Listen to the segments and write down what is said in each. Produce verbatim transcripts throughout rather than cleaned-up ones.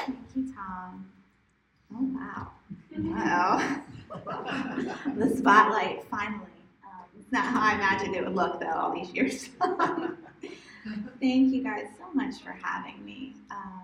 Thank you, Tom. Oh, wow. Uh-oh. The spotlight, finally. Um, it's not how I imagined it would look, though, all these years. Thank you guys so much for having me. Um,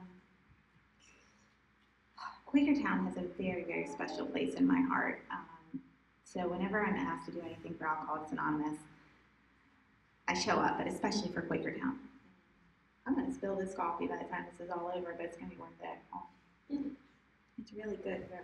Quakertown has a very, very special place in my heart. Um, so whenever I'm asked to do anything for Alcoholics Anonymous, I show up, but especially for Quakertown. I'm going to spill this coffee by the time this is all over, but it's going to be worth it. Oh. It's really good. Whoever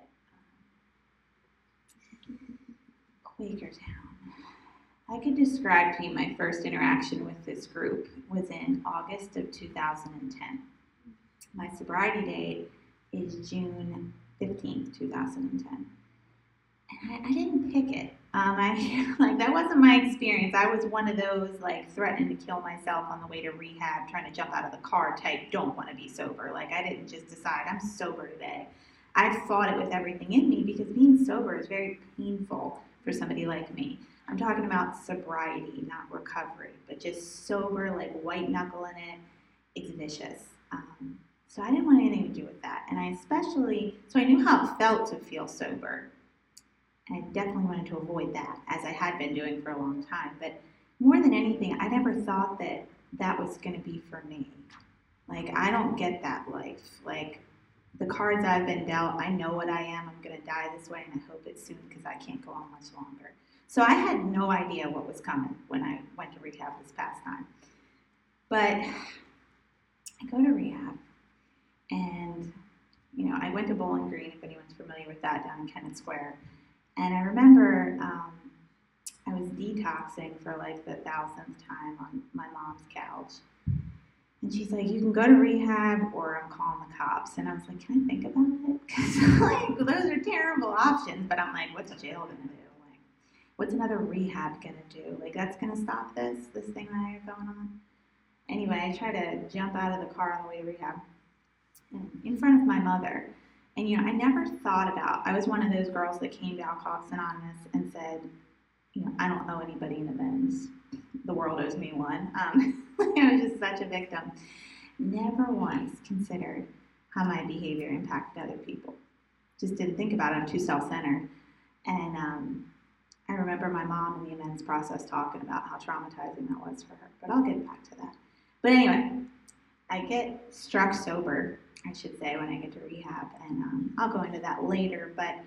made it. Quakertown. I could describe to you my first interaction with this group was in August of two thousand ten. My sobriety date is June fifteenth, two thousand ten. And I, I didn't pick it. Um, I like that wasn't my experience. I was one of those like threatening to kill myself on the way to rehab, trying to jump out of the car type, don't want to be sober. Like I didn't just decide I'm sober today. I fought it with everything in me because being sober is very painful for somebody like me. I'm talking about sobriety, not recovery, but just sober, like white knuckling it. It's vicious. Um, so I didn't want anything to do with that. And I especially, so I knew how it felt to feel sober. And I definitely wanted to avoid that, as I had been doing for a long time. But more than anything, I never thought that that was going to be for me. Like, I don't get that life. Like, the cards I've been dealt, I know what I am. I'm going to die this way, and I hope it's soon because I can't go on much longer. So I had no idea what was coming when I went to rehab this past time. But I go to rehab, and, you know, I went to Bowling Green, if anyone's familiar with that, down in Kennett Square. And I remember um, I was detoxing for like the thousandth time on my mom's couch. And she's like, you can go to rehab or I'm calling the cops. And I was like, can I think about it? Because like, those are terrible options. But I'm like, what's jail going to do? Like, what's another rehab going to do? Like, that's going to stop this, this thing that I have going on? Anyway, I try to jump out of the car on the way to rehab in front of my mother. And, you know, I never thought about, I was one of those girls that came to Alcoholics Anonymous and said, you know, I don't owe anybody an amends. The world owes me one. Um, I was just such a victim. Never once considered how my behavior impacted other people. Just didn't think about it. I'm too self-centered. And um, I remember my mom in the amends process talking about how traumatizing that was for her. But I'll get back to that. But anyway, I get struck sober, I should say, when I get to rehab, and um, I'll go into that later, but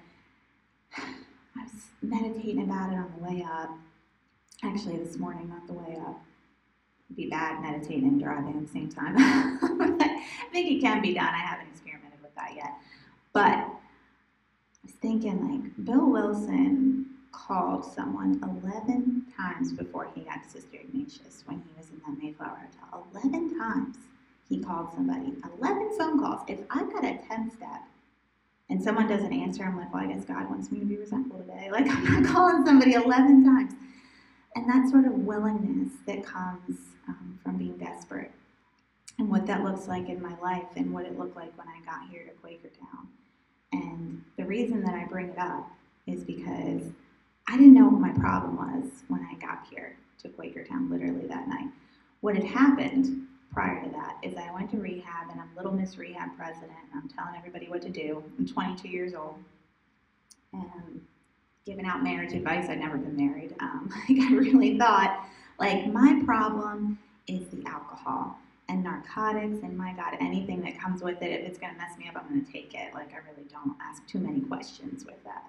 I was meditating about it on the way up. Actually, this morning, not the way up. It'd be bad meditating and driving at the same time. I think it can be done. I haven't experimented with that yet. But I was thinking, like, Bill Wilson called someone eleven times before he got to Sister Ignatius when he was in that Mayflower Hotel. eleven times. He called somebody, eleven phone calls. If I've got a ten step and someone doesn't answer, I'm like, well, I guess God wants me to be resentful today. Like, I'm not calling somebody eleven times. And that sort of willingness that comes um, from being desperate and what that looks like in my life and what it looked like when I got here to Quakertown. And the reason that I bring it up is because I didn't know what my problem was when I got here to Quakertown, literally that night. What had happened prior to that is I went to rehab, and I'm Little Miss Rehab president, and I'm telling everybody what to do. I'm twenty-two years old, and I'm giving out marriage advice. I'd never been married. Um, like I really thought, like, my problem is the alcohol and narcotics, and my God, anything that comes with it, if it's going to mess me up, I'm going to take it. Like, I really don't ask too many questions with that.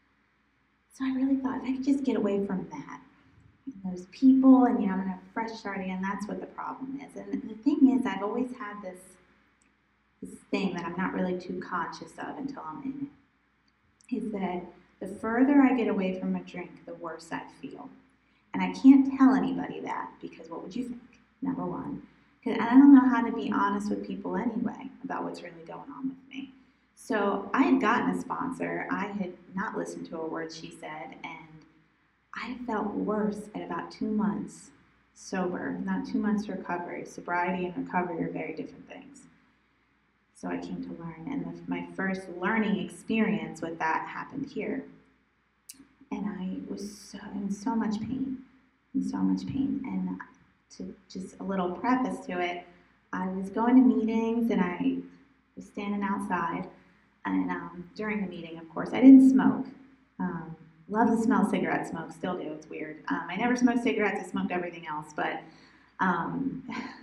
So I really thought, if I could just get away from that, those people, and, you know, I'm going to have a fresh start again. That's what the problem is. And the thing is, I've always had this, this thing that I'm not really too conscious of until I'm in it, is that the further I get away from a drink, the worse I feel. And I can't tell anybody that, because what would you think, number one? Because I don't know how to be honest with people anyway about what's really going on with me. So I had gotten a sponsor. I had not listened to a word she said, and I felt worse at about two months sober, not two months recovery. Sobriety and recovery are very different things. So I came to learn, and the, my first learning experience with that happened here. And I was so, in so much pain, in so much pain. And to just a little preface to it, I was going to meetings, and I was standing outside, and um, during the meeting, of course, I didn't smoke. Um, love the smell of cigarette smoke, still do, it's weird. Um, I never smoked cigarettes, I smoked everything else, but um,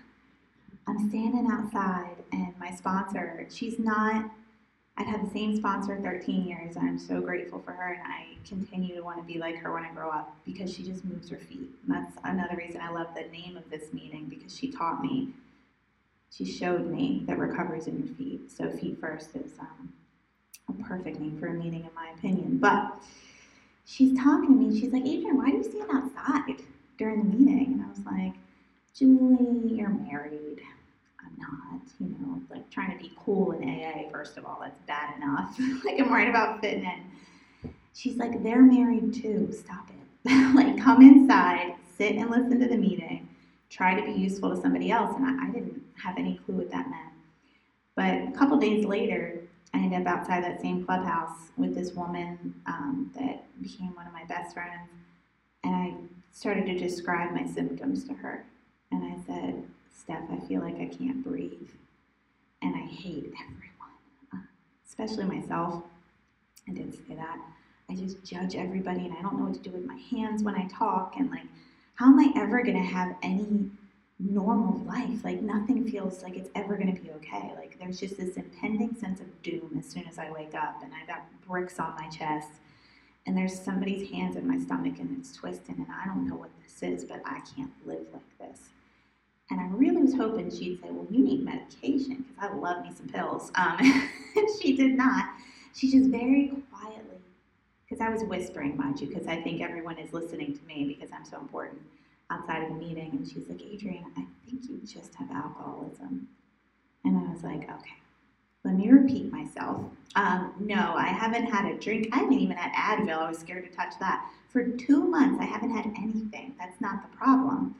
I'm standing outside, and my sponsor, she's not, I've had the same sponsor thirteen years, and I'm so grateful for her, and I continue to want to be like her when I grow up because she just moves her feet. And that's another reason I love the name of this meeting, because she taught me, she showed me that recovery's in your feet. So Feet First is um, a perfect name for a meeting, in my opinion. But she's talking to me, she's like, Adrienne, why do you stand outside during the meeting? And I was like, Julie, you're married. I'm not, you know, like trying to be cool in A A, first of all, that's bad enough. Like, I'm worried about fitting in. She's like, they're married too, stop it. Like, come inside, sit and listen to the meeting, try to be useful to somebody else. And I, I didn't have any clue what that meant. But a couple days later, I ended up outside that same clubhouse with this woman um, that became one of my best friends. And I started to describe my symptoms to her. And I said, Steph, I feel like I can't breathe, and I hate everyone, especially myself. I didn't say that. I just judge everybody, and I don't know what to do with my hands when I talk, and like, how am I ever going to have any normal life? Like, nothing feels like it's ever going to be okay. Like, there's just this impending sense of doom as soon as I wake up, and I got bricks on my chest, and there's somebody's hands in my stomach, and it's twisting, and I don't know what this is, but I can't live like this. And I really was hoping she'd say, well, you need medication, because I love me some pills. Um, and she did not. She just very quietly, because I was whispering, mind you, because I think everyone is listening to me because I'm so important outside of the meeting. And she's like, Adrienne, I think you just have alcoholism. And I was like, okay, let me repeat myself. Um, no, I haven't had a drink. I haven't even had Advil. I was scared to touch that. For two months, I haven't had anything. That's not the problem.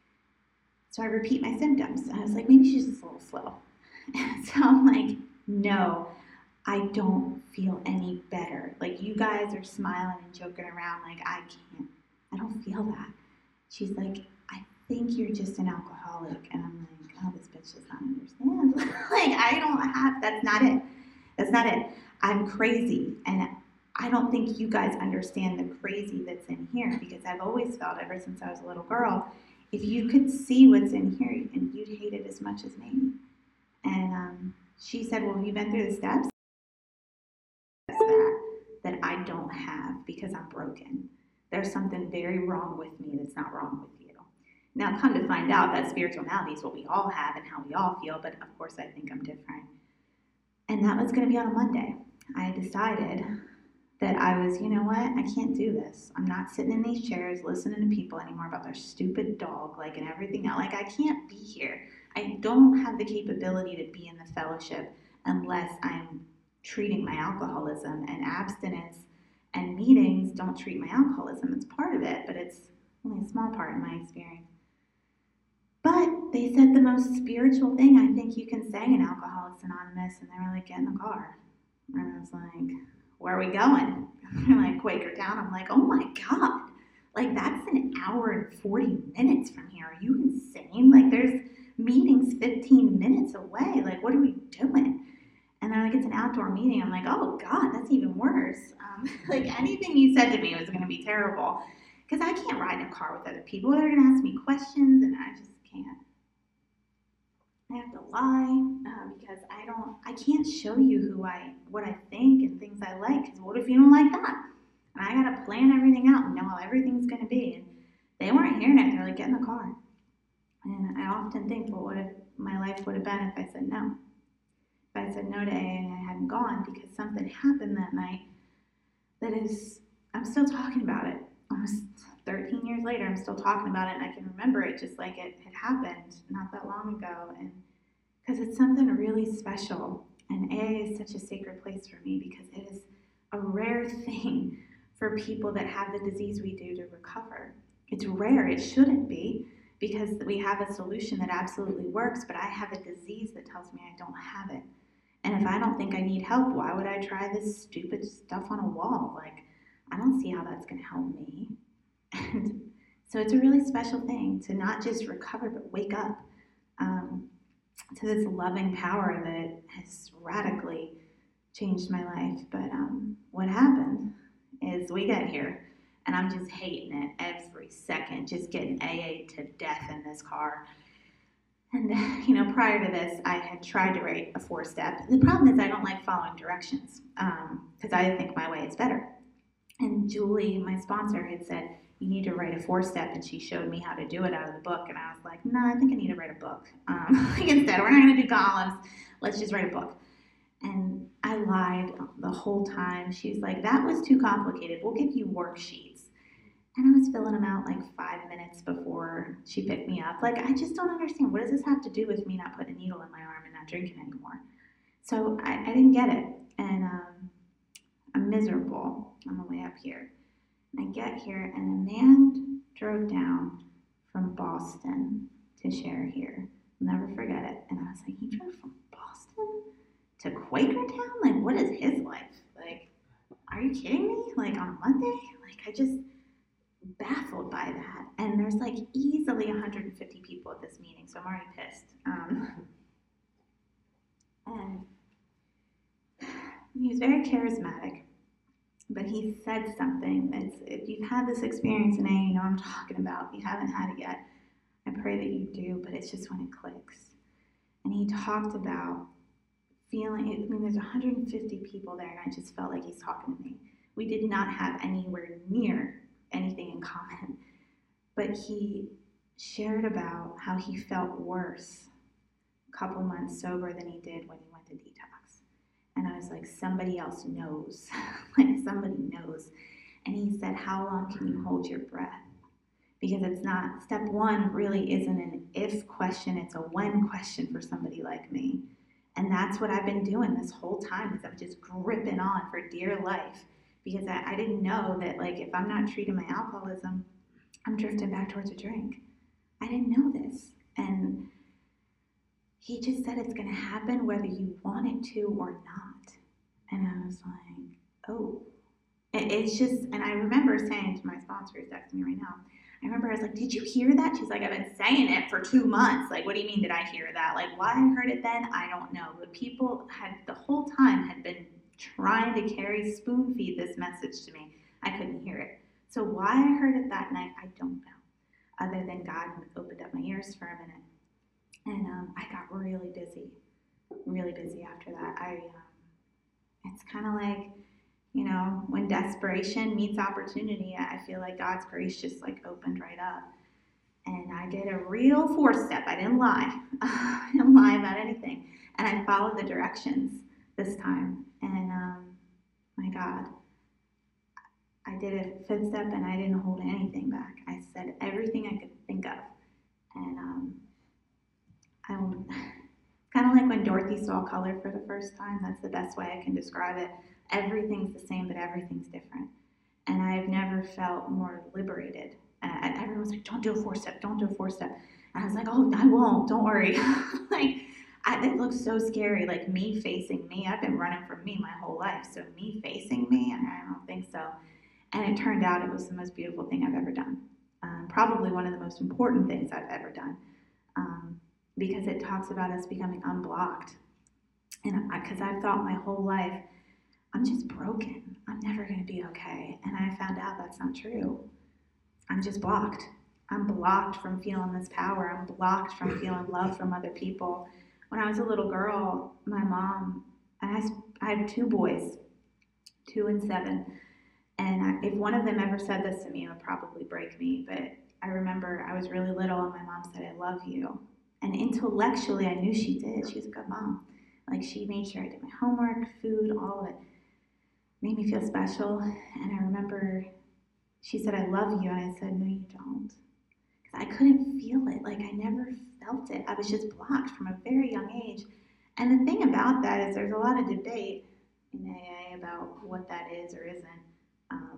So I repeat my symptoms. And I was like, maybe she's just a little slow. So I'm like, no, I don't feel any better. Like, you guys are smiling and joking around. Like, I can't, I don't feel that. She's like, I think you're just an alcoholic. And I'm like, oh, this bitch does not understand. Like, I don't have, that's not it. That's not it. I'm crazy. And I don't think you guys understand the crazy that's in here, because I've always felt, ever since I was a little girl, if you could see what's in here, and you'd hate it as much as me. And um, she said, well, have you been through the steps? That, that I don't have, because I'm broken. There's something very wrong with me that's not wrong with you. Now, come to find out that spirituality is what we all have and how we all feel, but of course I think I'm different. And that was going to be on a Monday. I decided that I was, you know what, I can't do this. I'm not sitting in these chairs listening to people anymore about their stupid dog, like, and everything else. Like, I can't be here. I don't have the capability to be in the fellowship unless I'm treating my alcoholism, and abstinence and meetings don't treat my alcoholism. It's part of it, but it's only a small part in my experience. But they said the most spiritual thing I think you can say in Alcoholics Anonymous, and they were like, get in the car. And I was like, where are we going? They're like, Quakertown. I'm like, oh my God. Like, that's an hour and forty minutes from here. Are you insane? Like, there's meetings fifteen minutes away. Like, what are we doing? And they're like, it's an outdoor meeting. I'm like, oh God, that's even worse. Um, like, anything you said to me was going to be terrible, because I can't ride in a car with other people. They're going to ask me questions, and I just can't. I have to lie uh, because I don't, I can't show you who I, what I think and things I like, because what if you don't like that? And I got to plan everything out and know how everything's going to be. And they weren't hearing it. They're like, get in the car. And I often think, well, what if my life would have been if I said no? If I said no to A A and I hadn't gone, because something happened that night that is, I'm still talking about it. Almost thirteen years later, I'm still talking about it, and I can remember it just like it had happened not that long ago. And because it's something really special, and A A is such a sacred place for me, because it is a rare thing for people that have the disease we do to recover. It's rare. It shouldn't be, because we have a solution that absolutely works, but I have a disease that tells me I don't have it. And if I don't think I need help, why would I try this stupid stuff on a wall? Like, I don't see how that's going to help me. And so it's a really special thing to not just recover, but wake up. Um, to this loving power that has radically changed my life. But um, what happened is we got here, and I'm just hating it every second, just getting A A to death in this car. And, you know, prior to this, I had tried to write a four-step. The problem is I don't like following directions because um, I think my way is better. And Julie, my sponsor, had said, you need to write a four-step, and she showed me how to do it out of the book. And I was like, no, I think I need to write a book. Um, instead, we're not going to do columns. Let's just write a book. And I lied the whole time. She's like, that was too complicated. We'll give you worksheets. And I was filling them out like five minutes before she picked me up. Like, I just don't understand. What does this have to do with me not putting a needle in my arm and not drinking anymore? So I, I didn't get it. And um, I'm miserable on the way up here. And I get here, and a man drove down from Boston to share here. I'll never forget it. And I was like, he drove from Boston to Quakertown? Like, what is his life? Like, are you kidding me? Like, on a Monday? Like, I just... baffled by that. And there's like easily one hundred fifty people at this meeting, so I'm already pissed. Um, and he was very charismatic, but he said something that's, if you've had this experience in A, you know what I'm talking about. If you haven't had it yet, I pray that you do, but it's just when it clicks. And he talked about feeling, I mean, there's one hundred fifty people there, and I just felt like he's talking to me. We did not have anywhere near anything in common, but he shared about how he felt worse a couple months sober than he did when he went to detox. And I was like, somebody else knows. Like, somebody knows. And he said, how long can you hold your breath? Because it's not, step one really isn't an if question, it's a when question for somebody like me. And that's what I've been doing this whole time, is I'm just gripping on for dear life. Because I, I didn't know that, like, if I'm not treating my alcoholism, I'm drifting back towards a drink. I didn't know this. And he just said it's going to happen whether you want it to or not. And I was like, oh. It, it's just, and I remember saying to my sponsor, who's texting me right now, I remember I was like, did you hear that? She's like, I've been saying it for two months. Like, what do you mean did I hear that? Like, why I heard it then, I don't know. But people had, the whole time, had been trying to carry spoon feed this message to me. I couldn't hear it. So why I heard it that night, I don't know, other than God opened up my ears for a minute. And um, I got really busy, really busy after that. I, um, it's kind of like, you know, when desperation meets opportunity, I feel like God's grace just like opened right up. And I did a real four-step. I didn't lie. I didn't lie about anything. And I followed the directions this time. And um, my God, I did a fifth step, and I didn't hold anything back. I said everything I could think of. And um, I kind of like when Dorothy saw color for the first time. That's the best way I can describe it. Everything's the same, but everything's different. And I've never felt more liberated. And everyone's like, don't do a four-step, don't do a four-step. And I was like, oh, I won't, don't worry. Like, I, it looks so scary, like me facing me. I've been running from me my whole life, so me facing me, I don't think so. And it turned out it was the most beautiful thing I've ever done. Um, probably one of the most important things I've ever done, um, because it talks about us becoming unblocked. And because I've thought my whole life, I'm just broken. I'm never going to be okay. And I found out that's not true. I'm just blocked. I'm blocked from feeling this power. I'm blocked from feeling love from other people. When I was a little girl, my mom, and I, I have two boys, two and seven, and I, if one of them ever said this to me, it would probably break me, but I remember I was really little and my mom said, I love you. And intellectually, I knew she did. She was a good mom. Like, she made sure I did my homework, food, all of it. Made me feel special. And I remember she said, I love you. And I said, no, you don't. Because I couldn't feel it. Like, I never felt it. I was just blocked from a very young age. And the thing about that is there's a lot of debate in A A about what that is or isn't. Um,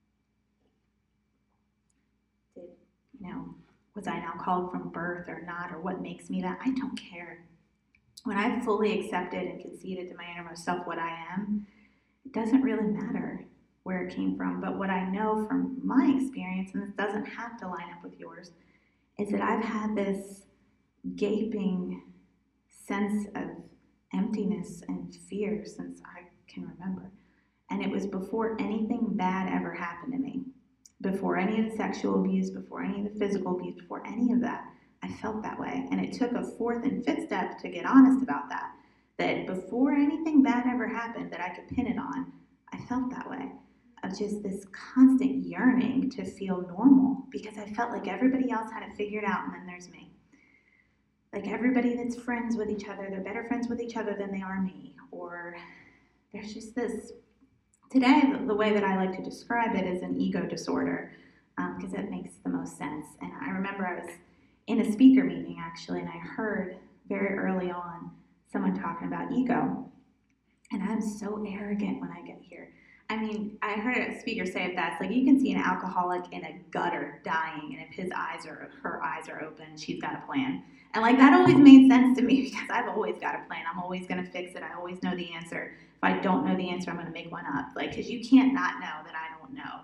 did, you know, was I now called from birth or not, or what makes me that? I don't care. When I've fully accepted and conceded to my innermost self what I am, it doesn't really matter where it came from. But what I know from my experience, and this doesn't have to line up with yours, is that I've had this gaping sense of emptiness and fear since I can remember. And it was before anything bad ever happened to me, before any of the sexual abuse, before any of the physical abuse, before any of that. I felt that way. And it took a fourth and fifth step to get honest about that. That before anything bad ever happened that I could pin it on, I felt that way. Of just this constant yearning to feel normal because I felt like everybody else had it figured out and then there's me. Like everybody that's friends with each other, they're better friends with each other than they are me. Or there's just this, today the way that I like to describe it is an ego disorder because um, it makes the most sense. And I remember I was in a speaker meeting actually and I heard very early on someone talking about ego. And I'm so arrogant when I get here. I mean, I heard a speaker say it best, like you can see an alcoholic in a gutter dying, and if his eyes are, her eyes are open, she's got a plan. And like that always made sense to me because I've always got a plan. I'm always going to fix it. I always know the answer. If I don't know the answer, I'm going to make one up. Like, because you can't not know that I don't know.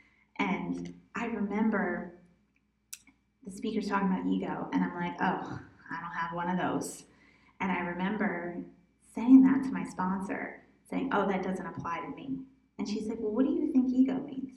And I remember the speaker's talking about ego, and I'm like, oh, I don't have one of those. And I remember saying that to my sponsor, saying, oh, that doesn't apply to me. And she's like, well, what do you think ego means?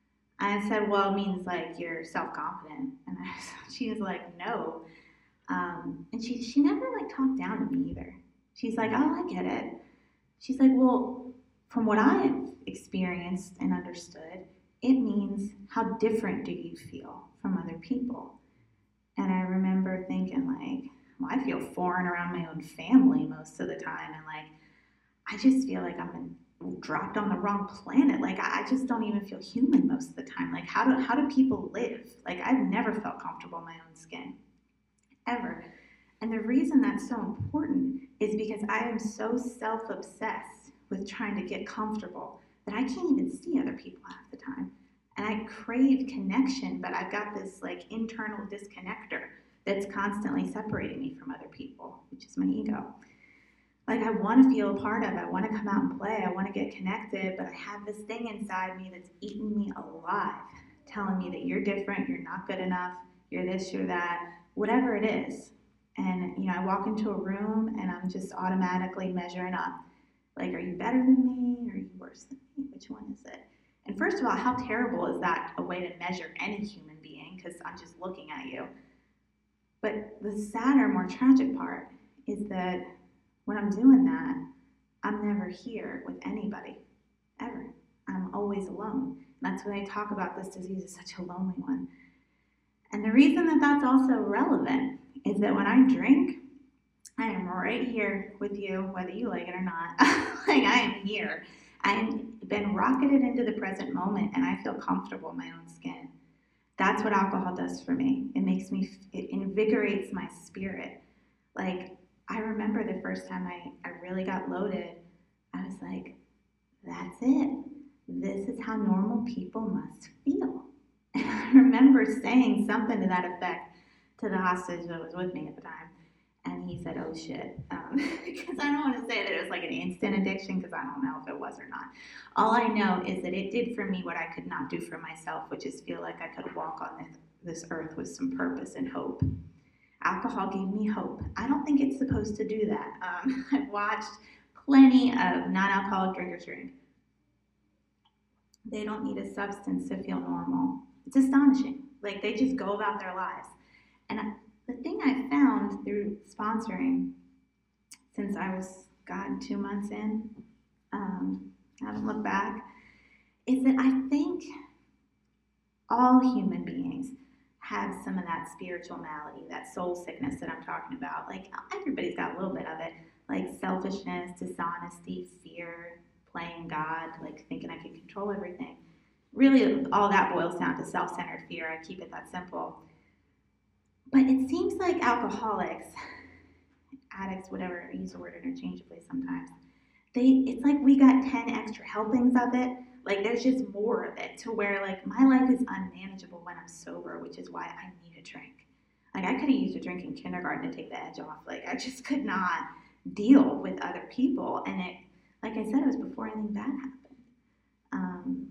I said, well, it means like you're self-confident. And I, she was like, no. Um, and she, she never like talked down to me either. She's like, oh, I get it. She's like, well, from what I've experienced and understood, it means how different do you feel from other people? And I remember thinking like, well, I feel foreign around my own family most of the time. And like, I just feel like I'm in, dropped on the wrong planet. Like I, I just don't even feel human most of the time. Like how do, how do people live? Like I've never felt comfortable in my own skin, ever. And the reason that's so important is because I am so self-obsessed with trying to get comfortable that I can't even see other people half the time. And I crave connection, but I've got this like internal disconnector that's constantly separating me from other people, which is my ego. Like I want to feel a part of, I want to come out and play, I want to get connected, but I have this thing inside me that's eating me alive, telling me that you're different, you're not good enough, you're this, you're that, whatever it is. And, you know, I walk into a room and I'm just automatically measuring up. Like, are you better than me? Or are you worse than me? Which one is it? And first of all, how terrible is that a way to measure any human being? Because I'm just looking at you. But the sadder, more tragic part is that when I'm doing that, I'm never here with anybody, ever. I'm always alone. And that's when they talk about this disease as such a lonely one. And the reason that that's also relevant is that when I drink, I am right here with you, whether you like it or not. Like I am here. I've been rocketed into the present moment and I feel comfortable in my own skin. That's what alcohol does for me. It makes me, it invigorates my spirit. Like, I remember the first time I, I really got loaded, I was like, that's it. This is how normal people must feel. And I remember saying something to that effect to the hostage that was with me at the time. And he said, oh shit. Um, because I don't want to say that it was like an instant addiction because I don't know if it was or not. All I know is that it did for me what I could not do for myself, which is feel like I could walk on this, this earth with some purpose and hope. Alcohol gave me hope. I don't think it's supposed to do that. Um, I've watched plenty of non-alcoholic drinkers drink. They don't need a substance to feel normal. It's astonishing. Like they just go about their lives. And I, the thing I found through sponsoring, since I was, God, two months in, um, I haven't looked back, is that I think all human beings have some of that spiritual malady, that soul sickness that I'm talking about. Like everybody's got a little bit of it, like selfishness, dishonesty, fear, playing God, like thinking I can control everything. Really, all that boils down to self-centered fear. I keep it that simple. But it seems like alcoholics, addicts, whatever, I use the word interchangeably sometimes, they it's like we got ten extra helpings of it. Like there's just more of it to where like my life is unmanageable when I'm sober, which is why I need a drink. Like I could have used a drink in kindergarten to take the edge off. Like I just could not deal with other people. And it, like I said, it was before anything bad happened. Um,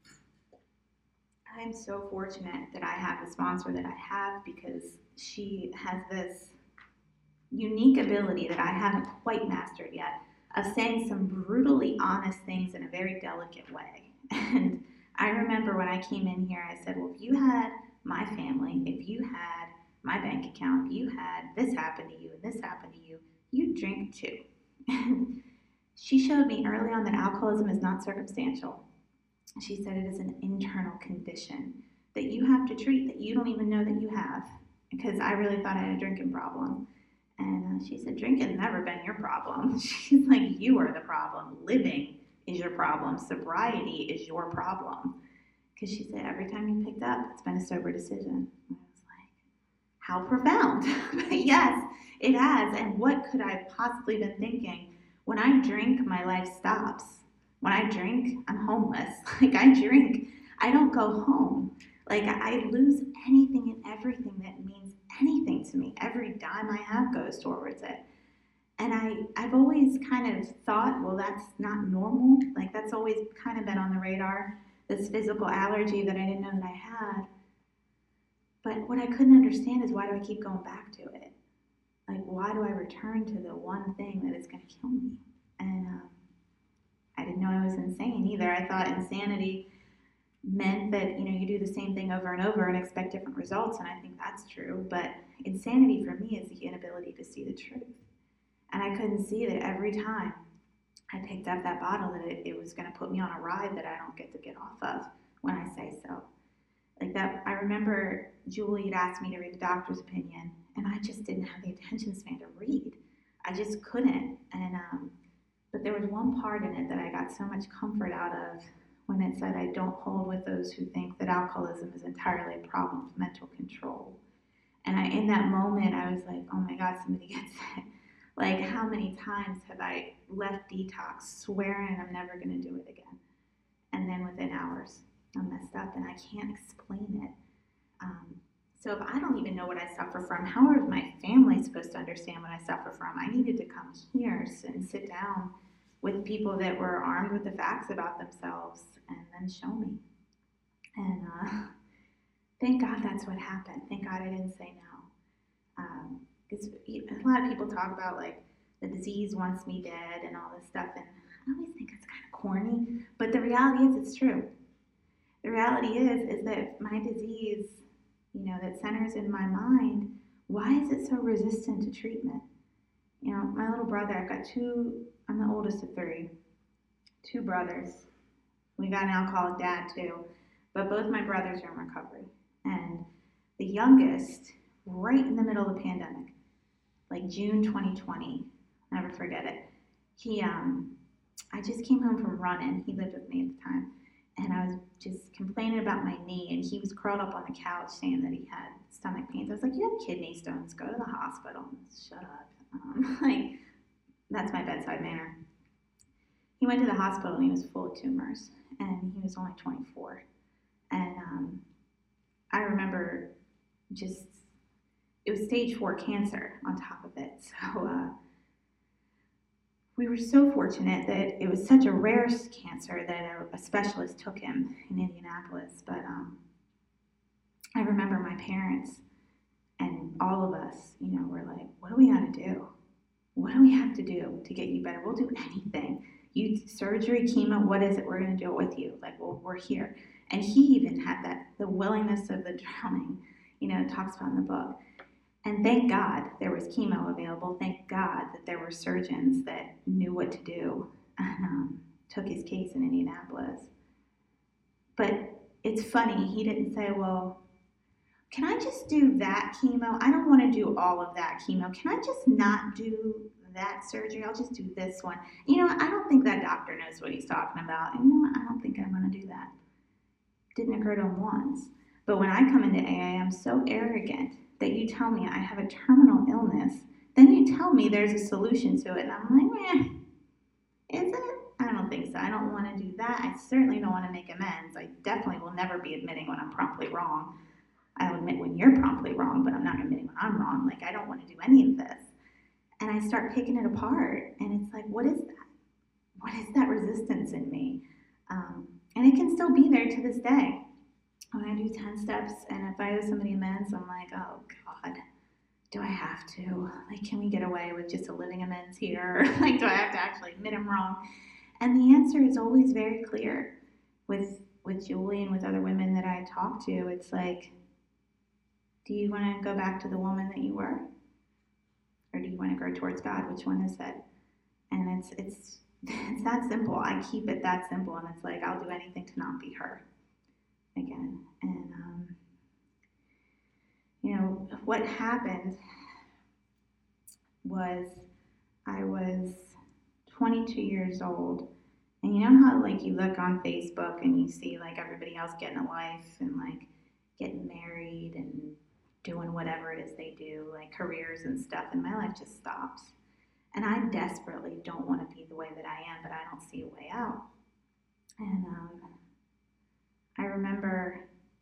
I'm so fortunate that I have the sponsor that I have because she has this unique ability that I haven't quite mastered yet of saying some brutally honest things in a very delicate way. And I remember when I came in here, I said, well, if you had my family, if you had my bank account, if you had this happen to you and this happen to you, you'd drink too. And she showed me early on that alcoholism is not circumstantial. She said it is an internal condition that you have to treat that you don't even know that you have. Because I really thought I had a drinking problem. And uh, she said, drinking's never been your problem. She's like, you are the problem. Living is your problem. Sobriety is your problem. Because she said, every time you picked up, it's been a sober decision. And I was like, how profound. But yes, it has. And what could I have possibly been thinking? When I drink, my life stops. When I drink, I'm homeless. Like, I drink, I don't go home. Like, I lose anything and everything that means anything to me. Every dime I have goes towards it. And I, I've always kind of thought, well, that's not normal. Like, that's always kind of been on the radar, this physical allergy that I didn't know that I had. But what I couldn't understand is, why do I keep going back to it? Like, why do I return to the one thing that is going to kill me? And um, I didn't know I was insane either. I thought insanity meant that, you know, you do the same thing over and over and expect different results, and I think that's true. But insanity for me is the inability to see the truth. And I couldn't see that every time I picked up that bottle that it, it was going to put me on a ride that I don't get to get off of when I say so. Like that, I remember Julie had asked me to read the doctor's opinion, and I just didn't have the attention span to read. I just couldn't. And um, but there was one part in it that I got so much comfort out of, when it said, I don't hold with those who think that alcoholism is entirely a problem of mental control. And I, in that moment, I was like, oh my God, somebody gets it. Like, how many times have I left detox swearing I'm never going to do it again? And then within hours, I'm messed up and I can't explain it. Um, so if I don't even know what I suffer from, how is my family supposed to understand what I suffer from? I needed to come here and sit down with people that were armed with the facts about themselves and then show me. And uh, thank God that's what happened. Thank God I didn't say no. Um, because a lot of people talk about, like, the disease wants me dead and all this stuff, and I always think it's kind of corny, but the reality is it's true. The reality is, is that my disease, you know, that centers in my mind, why is it so resistant to treatment? You know, my little brother, I've got two, I'm the oldest of three, two brothers. We got an alcoholic dad too, but both my brothers are in recovery. And the youngest, right in the middle of the pandemic, like June twenty twenty, never forget it. He, um, I just came home from running. He lived with me at the time. And I was just complaining about my knee, and he was curled up on the couch saying that he had stomach pains. I was like, you have kidney stones, go to the hospital. Shut up. Um, like, that's my bedside manner. He went to the hospital and he was full of tumors, and he was only twenty-four. And um, I remember just, it was stage four cancer on top of it. So uh, we were so fortunate that it was such a rare cancer that a, a specialist took him in Indianapolis. But um, I remember my parents and all of us, you know, were like, what do we got to do? What do we have to do to get you better? We'll do anything. You surgery, chemo, what is it? We're going to do it with you. Like, well, we're here. And he even had that, the willingness of the drowning, you know, talks about in the book. And thank God there was chemo available. Thank God that there were surgeons that knew what to do and um, took his case in Indianapolis. But it's funny, he didn't say, well, can I just do that chemo? I don't want to do all of that chemo. Can I just not do that surgery? I'll just do this one. You know, I don't think that doctor knows what he's talking about. And you know, I don't think I'm going to do that. Didn't occur to him once. But when I come into A A, I'm so arrogant that you tell me I have a terminal illness. Then you tell me there's a solution to it. And I'm like, eh, is it? I don't think so. I don't want to do that. I certainly don't want to make amends. I definitely will never be admitting when I'm promptly wrong. I'll admit when you're promptly wrong, but I'm not admitting when I'm wrong. Like, I don't want to do any of this. And I start picking it apart, and it's like, what is that? What is that resistance in me? Um, and it can still be there to this day. When I do ten steps, and if I owe somebody amends, I'm like, oh, God, do I have to? Like, can we get away with just a living amends here? Like, do I have to actually admit I'm wrong? And the answer is always very clear. With with Julie and with other women that I talk to, it's like, do you want to go back to the woman that you were? Or do you want to grow towards God? Which one is it? And it's it's it's that simple. I keep it that simple, and it's like, I'll do anything to not be her again. And um, you know, what happened was I was twenty-two years old, and you know how like you look on Facebook and you see like everybody else getting a life and like getting married and doing whatever it is they do, like careers and stuff, and my life just stops. And I desperately don't want to be the way that I am, but I don't see a way out. And um, I remember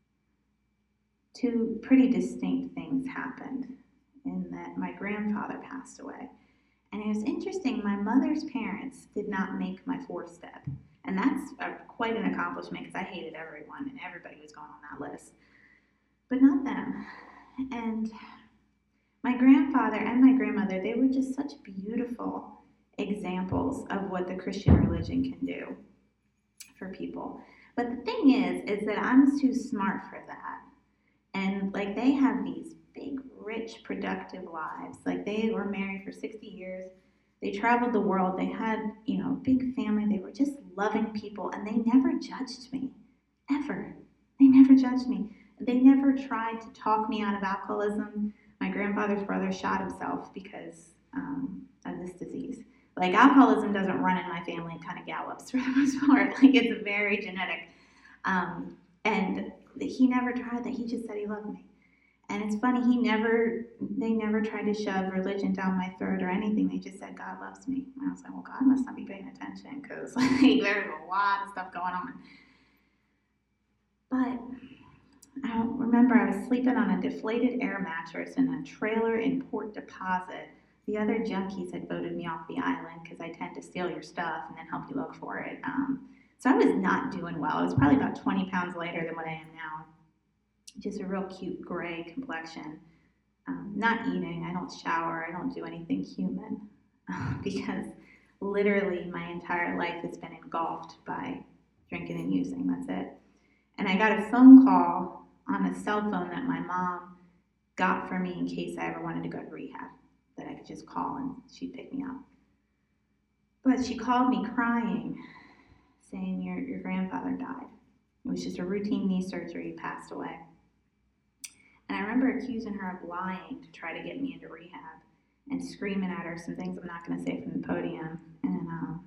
two pretty distinct things happened in that my grandfather passed away. And it was interesting, my mother's parents did not make my fourth step. And that's a, quite an accomplishment because I hated everyone and everybody was going on that list. But not them. And my grandfather and my grandmother, they were just such beautiful examples of what the Christian religion can do for people. But the thing is, is that I'm too smart for that. And like they have these big, rich, productive lives. Like they were married for sixty years. They traveled the world. They had, you know, a big family. They were just loving people, and they never judged me, ever. They never judged me. They never tried to talk me out of alcoholism. My grandfather's brother shot himself because um, of this disease. Like alcoholism doesn't run in my family. It kind of gallops for the most part. Like it's very genetic. Um, and he never tried that. He just said he loved me. And it's funny, he never, they never tried to shove religion down my throat or anything. They just said, God loves me. And I was like, well, God must not be paying attention because like, there's a lot of stuff going on. But I remember I was sleeping on a deflated air mattress in a trailer in Port Deposit. The other junkies had voted me off the island because I tend to steal your stuff and then help you look for it. Um, so I was not doing well. I was probably about twenty pounds lighter than what I am now. Just a real cute gray complexion. Um, not eating, I don't shower, I don't do anything human because literally my entire life has been engulfed by drinking and using, that's it. And I got a phone call on a cell phone that my mom got for me in case I ever wanted to go to rehab, that I could just call and she'd pick me up. But she called me crying, saying your, your grandfather died. It was just a routine knee surgery, he passed away. And I remember accusing her of lying to try to get me into rehab and screaming at her some things I'm not going to say from the podium. And um,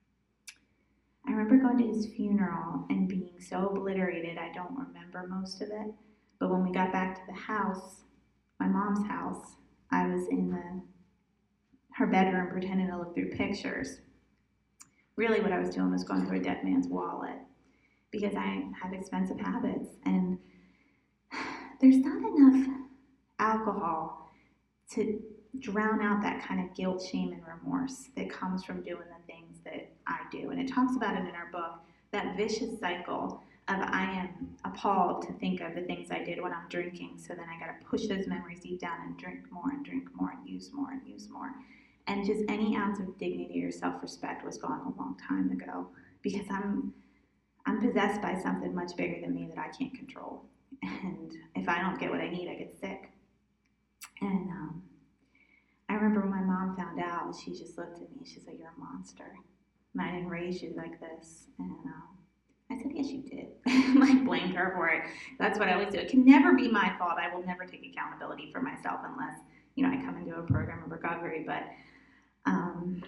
I remember going to his funeral and being so obliterated, I don't remember most of it. But when we got back to the house, my mom's house, I was in the her bedroom pretending to look through pictures. Really what I was doing was going through a dead man's wallet because I have expensive habits, and there's not enough alcohol to drown out that kind of guilt, shame, and remorse that comes from doing the things that I do. And it talks about it in our book, that vicious cycle of I am appalled to think of the things I did when I'm drinking, so then I got to push those memories deep down and drink more and drink more and use more and use more. And just any ounce of dignity or self-respect was gone a long time ago because I'm I'm possessed by something much bigger than me that I can't control. And if I don't get what I need, I get sick. And um, I remember when my mom found out, she just looked at me. She's like, "You're a monster. And I didn't raise you like this." And um, I said, "Yes, you did." Like, blamed her for it. That's what I always do. It can never be my fault. I will never take accountability for myself unless, you know, I come into a program of recovery. But um,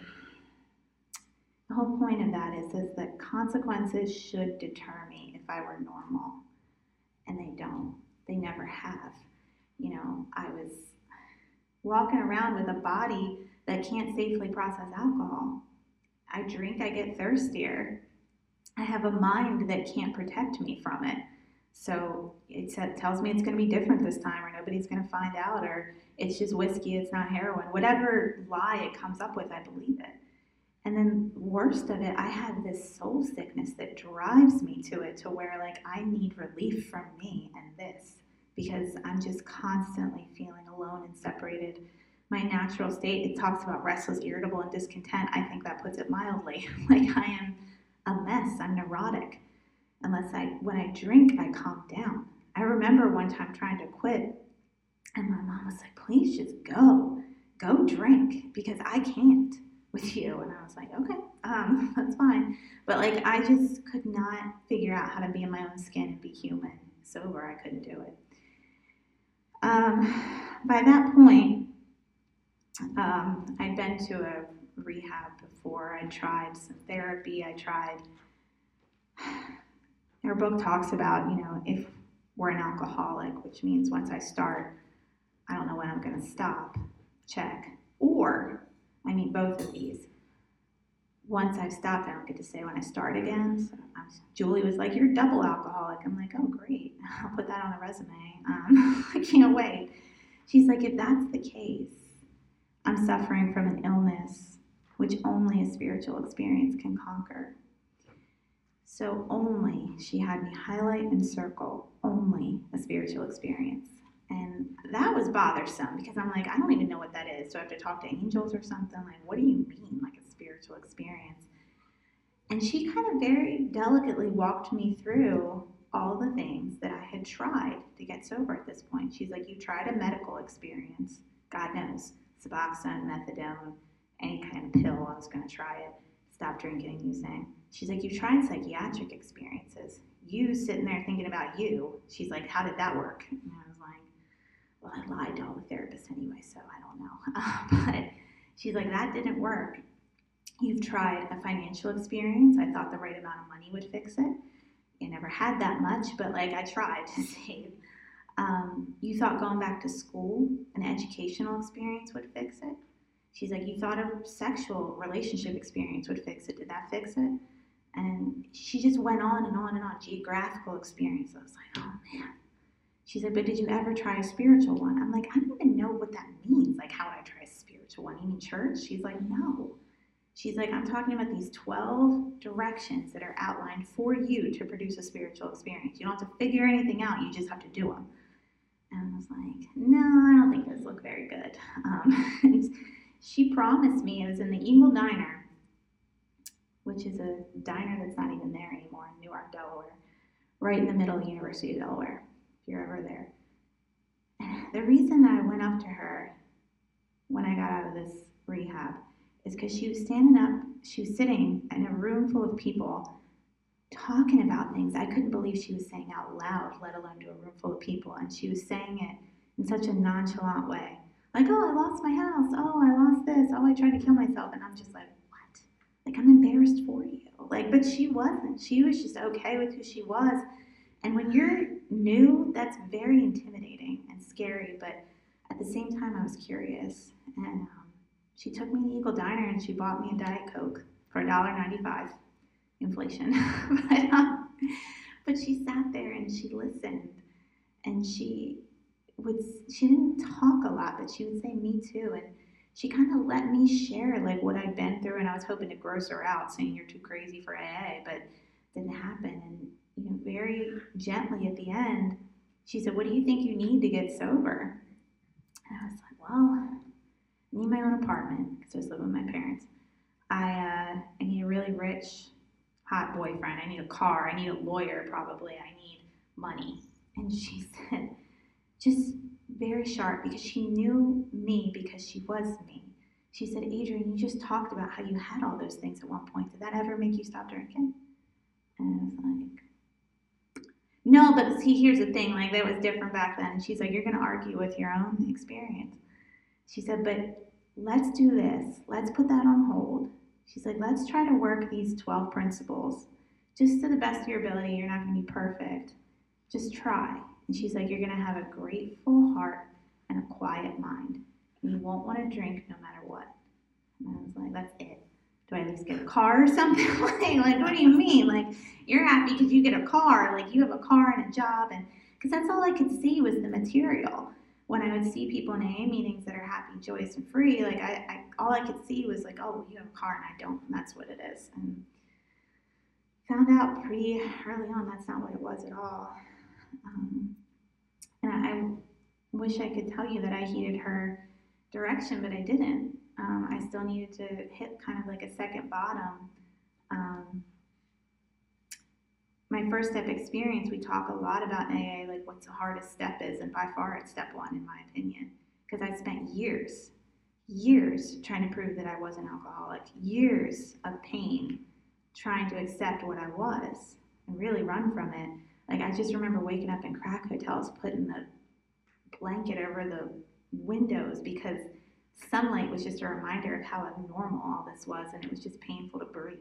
the whole point of that is, is that consequences should deter me if I were normal. And they don't. They never have. You know, I was walking around with a body that can't safely process alcohol. I drink, I get thirstier. I have a mind that can't protect me from it. So it tells me it's going to be different this time, or nobody's going to find out, or it's just whiskey, it's not heroin. Whatever lie it comes up with, I believe it. And then worst of it, I have this soul sickness that drives me to it, to where like I need relief from me and this, because I'm just constantly feeling alone and separated. My natural state, it talks about restless, irritable, and discontent. I think that puts it mildly. Like I am a mess. I'm neurotic. Unless I, when I drink, I calm down. I remember one time trying to quit, and my mom was like, please just go. Go drink, because I can't with you. And I was like, okay, um, that's fine. But like, I just could not figure out how to be in my own skin and be human. Sober, I couldn't do it. Um, by that point, um, I'd been to a rehab before. I tried some therapy. I tried, our book talks about, you know, if we're an alcoholic, which means once I start, I don't know when I'm going to stop, check. Or, I mean, both of these. Once I've stopped, I don't get to say when I start again. So I was, Julie was like, you're a double alcoholic. I'm like, oh, great. I'll put that on a resume. Um, I can't wait. She's like, if that's the case, I'm suffering from an illness which only a spiritual experience can conquer. So only, she had me highlight and circle, only a spiritual experience. And that was bothersome because I'm like, I don't even know what that is. So I have to talk to angels or something. Like, what do you mean, like a spiritual experience? And she kind of very delicately walked me through all the things that I had tried to get sober at this point. She's like, you tried a medical experience. God knows, Suboxone, methadone, any kind of pill, I was going to try it. Stop drinking and using. She's like, you tried psychiatric experiences. You sitting there thinking about you. She's like, how did that work? And I was like, well, I lied to all the therapists anyway, so I don't know. Uh, but she's like, that didn't work. You've tried a financial experience. I thought the right amount of money would fix it. I never had that much, but like I tried to save. Um, you thought going back to school, an educational experience would fix it. She's like, you thought a sexual relationship experience would fix it. Did that fix it? And she just went on and on and on. Geographical experience. I was like, oh man. She's like, but did you ever try a spiritual one? I'm like, I don't even know what that means. Like, how would I try a spiritual one? You mean church? She's like, no. She's like, I'm talking about these twelve directions that are outlined for you to produce a spiritual experience. You don't have to figure anything out. You just have to do them. And I was like, no, I don't think those look very good. Um, and she promised me, it was in the Eagle Diner, which is a diner that's not even there anymore in Newark, Delaware, right in the middle of the University of Delaware, if you're ever there. The reason I went up to her when I got out of this rehab is because she was standing up, she was sitting in a room full of people talking about things I couldn't believe she was saying out loud, let alone to a room full of people. And she was saying it in such a nonchalant way. Like, oh, I lost my house. Oh, I lost this. Oh, I tried to kill myself. And I'm just like, what? Like, I'm embarrassed for you. Like, but she wasn't. She was just okay with who she was. And when you're new, that's very intimidating and scary. But at the same time, I was curious. And um, she took me to the Eagle Diner and she bought me a Diet Coke for one dollar and ninety-five cents. Inflation. but, um, but she sat there and she listened. And she would, she didn't talk a lot, but she would say, me too. And she kind of let me share like what I'd been through. And I was hoping to gross her out saying you're too crazy for A A, but it didn't happen. And you know, very gently at the end, she said, what do you think you need to get sober? And I was like, well, I need my own apartment because I was living with my parents. I, uh, I need a really rich, hot boyfriend. I need a car. I need a lawyer probably. I need money. And she said, just very sharp, because she knew me because she was me. She said, Adrienne, you just talked about how you had all those things at one point. Did that ever make you stop drinking? And I was like, no, but see, here's the thing. Like, that was different back then. And she's like, you're going to argue with your own experience. She said, but let's do this. Let's put that on hold. She's like, let's try to work these twelve principles. Just to the best of your ability. You're not going to be perfect. Just try. And she's like, you're going to have a grateful heart and a quiet mind. And you won't want to drink no matter what. And I was like, that's it. Do I at least get a car or something? like, like, what do you mean? Like, you're happy because you get a car. Like, you have a car and a job. And because that's all I could see was the material. When I would see people in A A meetings that are happy, joyous, and free, like, I, I all I could see was like, oh, you have a car and I don't. And that's what it is. And found out pretty early on that's not what it was at all. Um, And I, I wish I could tell you that I heeded her direction, but I didn't. Um, I still needed to hit kind of like a second bottom. Um, my first step experience, we talk a lot about in A A, like what's the hardest step is, and by far it's step one, in my opinion, because I spent years, years trying to prove that I was an alcoholic, years of pain trying to accept what I was and really run from it. Like, I just remember waking up in crack hotels, putting the blanket over the windows because sunlight was just a reminder of how abnormal all this was, and it was just painful to breathe.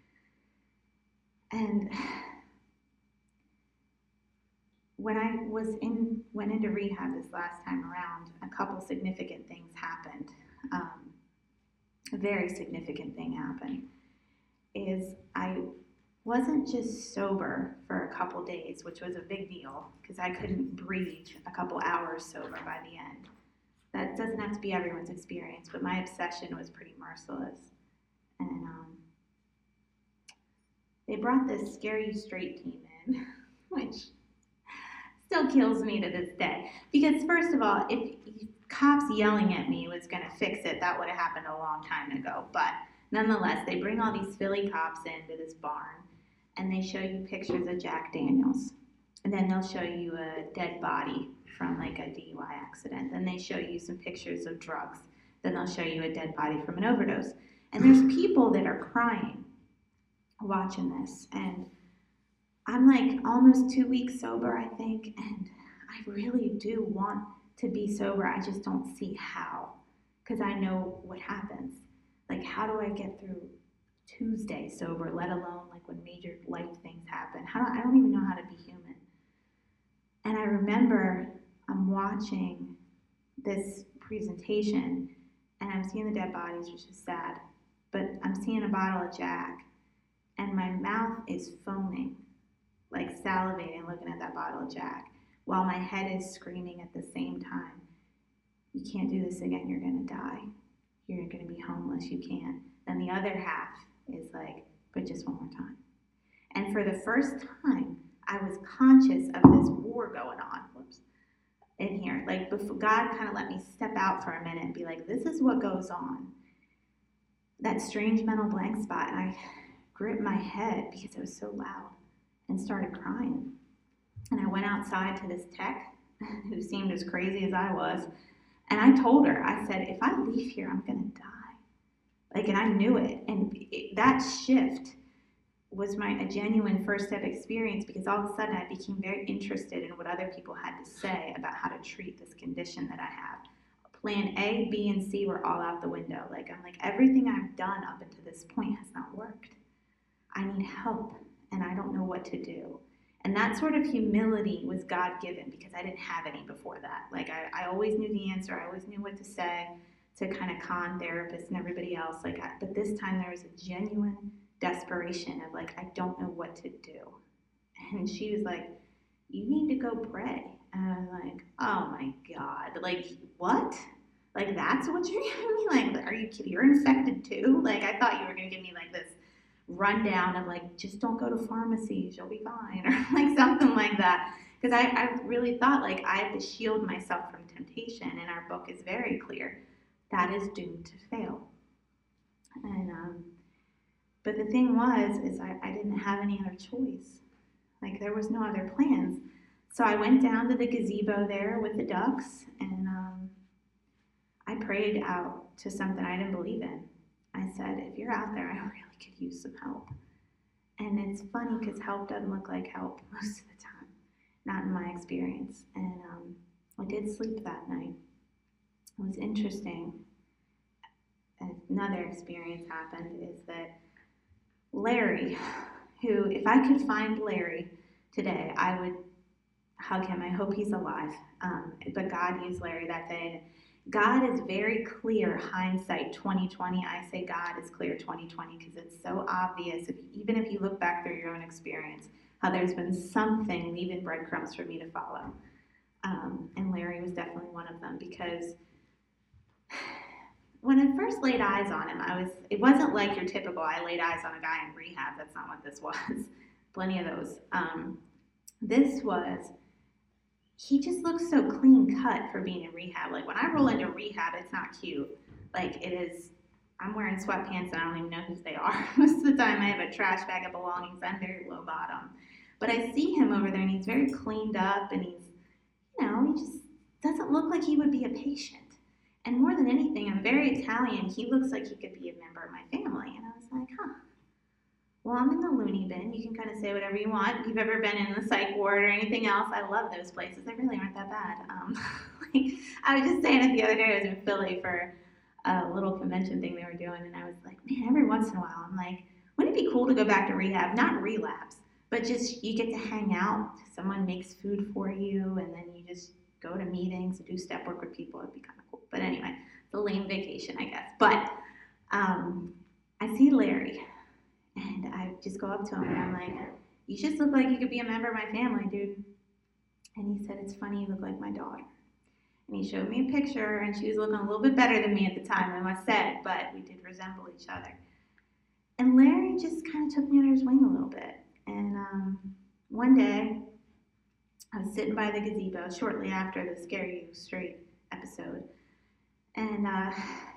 And when I was in, went into rehab this last time around, a couple significant things happened. Um, a very significant thing happened is I wasn't just sober for a couple days, which was a big deal because I couldn't breathe a couple hours sober by the end. That doesn't have to be everyone's experience, but my obsession was pretty merciless. And um, they brought this Scare You Straight team in, which still kills me to this day. Because first of all, if cops yelling at me was going to fix it, that would have happened a long time ago. But nonetheless, they bring all these Philly cops into this barn, and they show you pictures of Jack Daniels. And then they'll show you a dead body from like a D U I accident. Then they show you some pictures of drugs. Then they'll show you a dead body from an overdose. And there's people that are crying watching this. And I'm like almost two weeks sober, I think, and I really do want to be sober. I just don't see how, because I know what happens. Like, how do I get through Tuesday sober, let alone like when major life things happen? How do I don't even know how to be human. And I remember I'm watching this presentation, and I'm seeing the dead bodies, which is sad, but I'm seeing a bottle of Jack, and my mouth is foaming, like salivating, looking at that bottle of Jack, while my head is screaming at the same time, you can't do this again, you're gonna die. You're gonna be homeless, you can't. Then the other half is like, but just one more time. And for the first time, I was conscious of this war going on, whoops, in here. Like, before, God kind of let me step out for a minute and be like, this is what goes on. That strange mental blank spot, and I gripped my head because it was so loud and started crying. And I went outside to this tech who seemed as crazy as I was, and I told her, I said, if I leave here, I'm gonna die. Like, and I knew it. And it, that shift was my a genuine first step experience, because all of a sudden I became very interested in what other people had to say about how to treat this condition that I have. Plan A, B, and C were all out the window. Like, I'm like, everything I've done up until this point has not worked. I need help, and I don't know what to do. And that sort of humility was God-given, because I didn't have any before that. Like, I, I always knew the answer. I always knew what to say to kind of con therapists and everybody else. Like, I, but this time there was a genuine desperation of like, I don't know what to do. And she was like, you need to go pray. And I was like, oh my God, like, what? Like, that's what you're giving me? Like, are you kidding? You're infected too? Like, I thought you were going to give me like this rundown of like, just don't go to pharmacies, you'll be fine, or like something like that. Because I, I really thought like I had to shield myself from temptation, and our book is very clear. That is doomed to fail. And, um, but the thing was, is I, I didn't have any other choice. Like, there was no other plans. So I went down to the gazebo there with the ducks, and um, I prayed out to something I didn't believe in. I said, if you're out there, I really could use some help. And it's funny because help doesn't look like help most of the time, not in my experience. And um, I did sleep that night. It was interesting. Another experience happened is that Larry, who, if I could find Larry today, I would hug him. I hope he's alive. Um, but God used Larry that day. God is very clear, hindsight twenty twenty. I say God is clear twenty twenty because it's so obvious, if, even if you look back through your own experience, how there's been something leaving breadcrumbs for me to follow. Um, and Larry was definitely one of them, because when I first laid eyes on him, I was, it wasn't like your typical, I laid eyes on a guy in rehab. That's not what this was. Plenty of those. Um, this was he just looks so clean cut for being in rehab. Like when I roll into rehab, it's not cute. Like it is, I'm wearing sweatpants and I don't even know whose they are. Most of the time I have a trash bag of belongings. I'm very low bottom. But I see him over there and he's very cleaned up and he's, you know, he just doesn't look like he would be a patient. And more than anything, I'm very Italian. He looks like he could be a member of my family. And I was like, huh. Well, I'm in the loony bin. You can kind of say whatever you want. If you've ever been in the psych ward or anything else, I love those places. They really aren't that bad. Um, like, I was just saying it the other day. I was in Philly for a little convention thing they were doing, and I was like, man, every once in a while, I'm like, wouldn't it be cool to go back to rehab? Not relapse, but just you get to hang out. Someone makes food for you, and then you just go to meetings and do step work with people. It'd be kind of cool. But anyway, it's a lame vacation, I guess. But um, I see Larry. And I just go up to him and I'm like, you just look like you could be a member of my family, dude. And he said, it's funny, you look like my daughter. And he showed me a picture, and she was looking a little bit better than me at the time, I must say, but we did resemble each other. And Larry just kind of took me under his wing a little bit. And um, one day, I was sitting by the gazebo shortly after the Scare You Straight episode. And uh,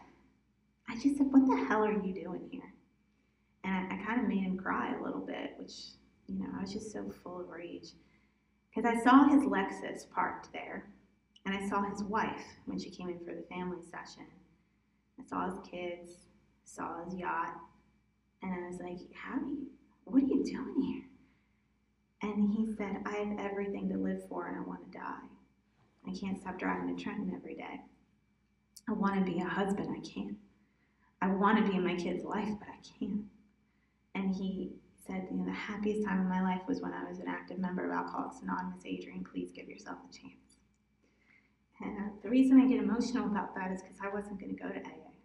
I just said, what the hell are you doing here? And I, I kind of made him cry a little bit, which, you know, I was just so full of rage. Because I saw his Lexus parked there, and I saw his wife when she came in for the family session. I saw his kids, saw his yacht, and I was like, how do you, what are you doing here? And he said, I have everything to live for, and I want to die. I can't stop driving to Trenton every day. I want to be a husband, I can't. I want to be in my kid's life, but I can't. And he said, you know, the happiest time of my life was when I was an active member of Alcoholics Anonymous. Adrian, please give yourself a chance. And uh, the reason I get emotional about that is because I wasn't going to go to A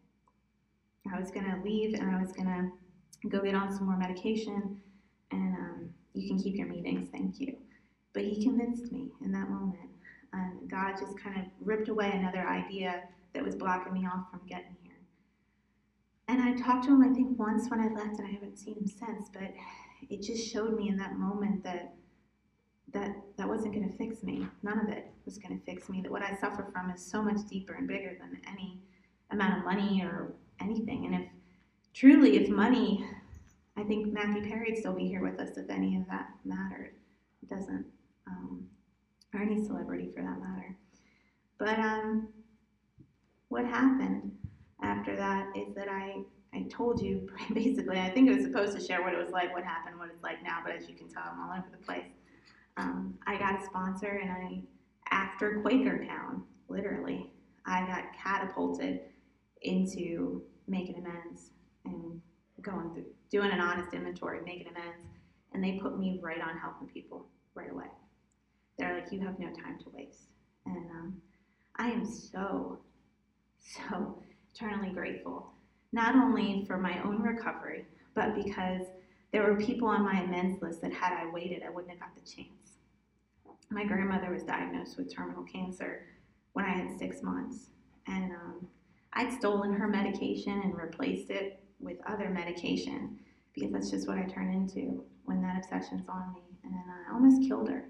A. I was going to leave and I was going to go get on some more medication, and um, you can keep your meetings, thank you. But he convinced me in that moment. And God just kind of ripped away another idea that was blocking me off from getting here. And I talked to him, I think, once when I left, and I haven't seen him since, but it just showed me in that moment that that, that wasn't going to fix me. None of it was going to fix me. That what I suffer from is so much deeper and bigger than any amount of money or anything. And if truly, if money, I think Matthew Perry would still be here with us if any of that mattered. It doesn't, um, or any celebrity for that matter. But um, what happened after that is that I, I told you, basically, I think it was supposed to share what it was like, what happened, what it's like now, but as you can tell, I'm all over the place. Um, I got a sponsor, and I, after Quakertown, literally, I got catapulted into making amends and going through, doing an honest inventory, making amends, and they put me right on helping people right away. They're like, you have no time to waste. And um, I am so, so eternally grateful, not only for my own recovery, but because there were people on my amends list that had I waited, I wouldn't have got the chance. My grandmother was diagnosed with terminal cancer when I had six months. And um, I'd stolen her medication and replaced it with other medication because that's just what I turn into when that obsession's on me. And I almost killed her.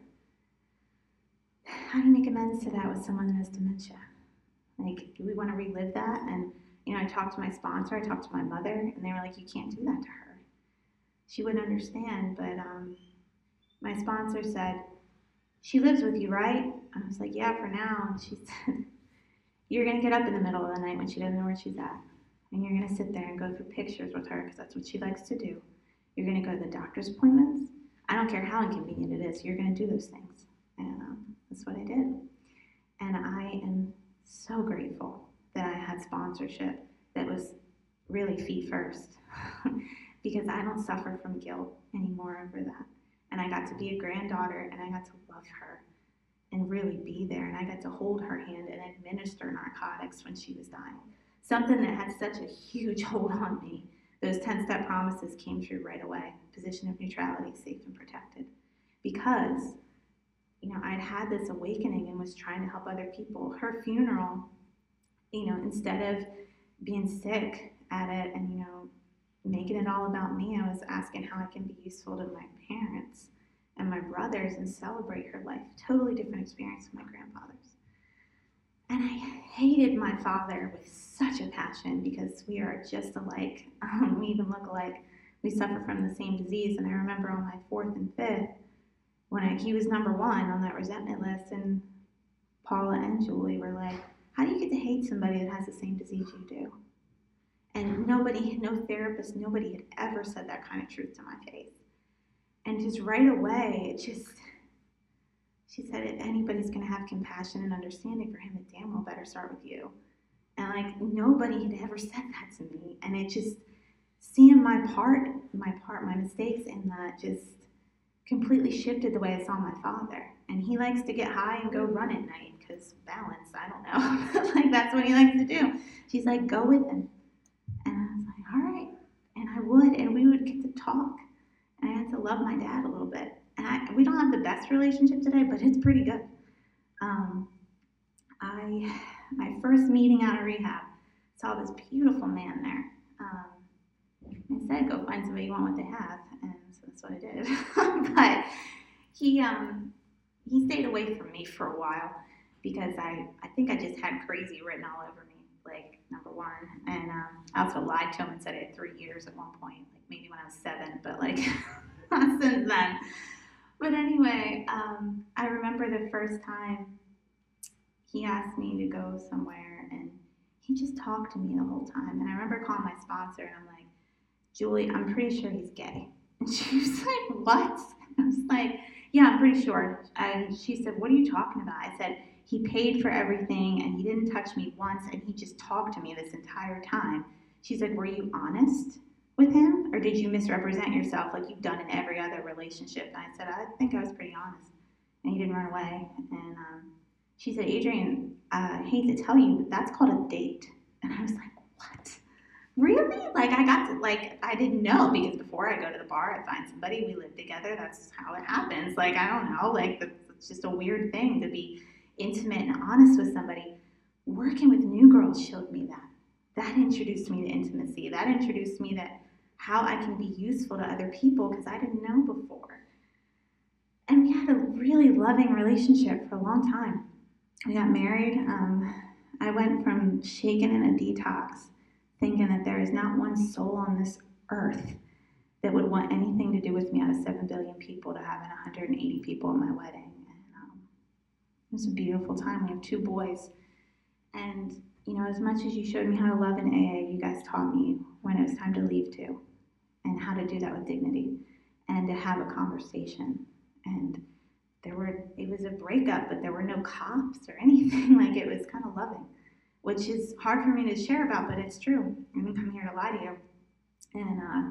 How do you make amends to that with someone that has dementia? Like, do we want to relive that? And, you know, I talked to my sponsor, I talked to my mother, and they were like, you can't do that to her. She wouldn't understand, but um, my sponsor said, she lives with you, right? I was like, yeah, for now. And she said, you're going to get up in the middle of the night when she doesn't know where she's at. And you're going to sit there and go through pictures with her because that's what she likes to do. You're going to go to the doctor's appointments. I don't care how inconvenient it is. You're going to do those things. And um, that's what I did. And I am so grateful that I had sponsorship that was really feet first because I don't suffer from guilt anymore over that. And I got to be a granddaughter, and I got to love her and really be there. And I got to hold her hand and administer narcotics when she was dying. Something that had such a huge hold on me. Those ten-step promises came true right away. Position of neutrality, safe and protected. Because, you know, I'd had this awakening and was trying to help other people. Her funeral, you know, instead of being sick at it and, you know, making it all about me, I was asking how I can be useful to my parents and my brothers and celebrate her life. Totally different experience with my grandfathers. And I hated my father with such a passion because we are just alike. Um, we even look alike. We suffer from the same disease. And I remember on my fourth and fifth, when I, he was number one on that resentment list, and Paula and Julie were like, how do you get to hate somebody that has the same disease you do? And nobody, no therapist, nobody had ever said that kind of truth to my face. And just right away, it just, she said, if anybody's going to have compassion and understanding for him, it damn well better start with you. And like, nobody had ever said that to me. And it just, seeing my part, my part, my mistakes in that just completely shifted the way I saw my father. And he likes to get high and go run at night because balance, I don't know. Like, that's what he likes to do. She's like, go with him. And I was like, all right. And I would, and we would get to talk. And I had to love my dad a little bit. And I, we don't have the best relationship today, but it's pretty good. Um, I, my first meeting out of rehab, saw this beautiful man there. Um, I said, go find somebody you want what they have. And so that's what I did. But he, um, he stayed away from me for a while because I, I think I just had crazy written all over me, like, number one. And um, I also lied to him and said I had three years at one point, like maybe when I was seven, but like not since then. But anyway, um, I remember the first time he asked me to go somewhere, and he just talked to me the whole time. And I remember calling my sponsor, and I'm like, Julie, I'm pretty sure he's gay. And she was like, what? I was like, yeah, I'm pretty sure. And she said, what are you talking about? I said, he paid for everything, and he didn't touch me once, and he just talked to me this entire time. She's like, were you honest with him, or did you misrepresent yourself like you've done in every other relationship? And I said, I think I was pretty honest. And he didn't run away. And um, she said, Adrienne, I hate to tell you, but that's called a date. And I was like, what? Really? Like, I got to, like, I didn't know, because before I go to the bar, I find somebody, we live together, that's how it happens. Like, I don't know, like, it's just a weird thing to be intimate and honest with somebody. Working with New Girls showed me that. That introduced me to intimacy. That introduced me that how I can be useful to other people, because I didn't know before. And we had a really loving relationship for a long time. We got married. Um, I went from shaken in a detox, thinking that there is not one soul on this earth that would want anything to do with me out of seven billion people, to having one hundred eighty people at my wedding. And um, it was a beautiful time. We have two boys. And, you know, as much as you showed me how to love in A A, you guys taught me when it was time to leave too, and how to do that with dignity, and to have a conversation. And there were, it was a breakup, but there were no cops or anything. Like, it was kind of loving, which is hard for me to share about, but it's true. I didn't come here to lie to you. And uh,